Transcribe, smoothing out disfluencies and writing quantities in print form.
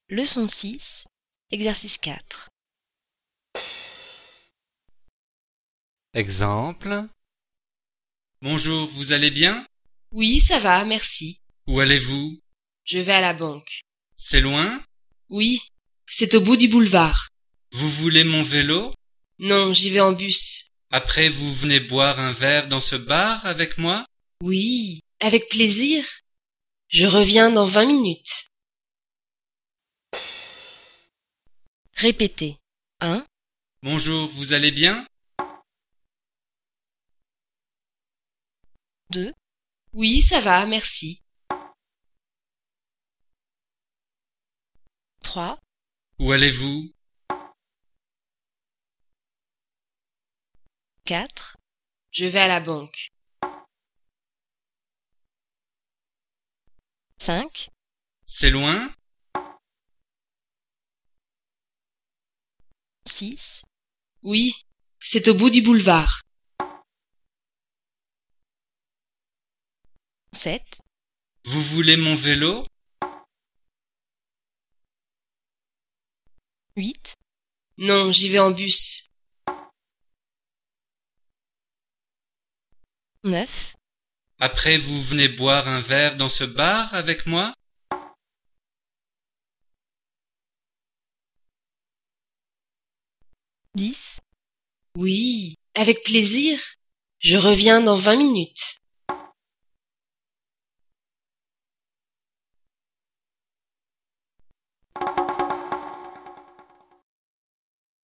Leçon 6, exercice 4. Exemple. Bonjour, vous allez bien? Oui, ça va, merci. Où allez-vous? Je vais à la banque. C'est loin? Oui, c'est au bout du boulevard. Vous voulez mon vélo? Non, j'y vais en bus. Après, vous venez boire un verre dans ce bar avec moi? Oui, avec plaisir. Je reviens dans 20 minutes. Répétez. 1, Bonjour, vous allez bien? 2, Oui, ça va, merci. 3, Où allez-vous? 4, Je vais à la banque. 5, C'est loin? 6, Oui, c'est au bout du boulevard. 7, Vous voulez mon vélo? 8, Non, j'y vais en bus. 9, Après, vous venez boire un verre dans ce bar avec moi? 10. Oui, avec plaisir. Je reviens dans 20 minutes.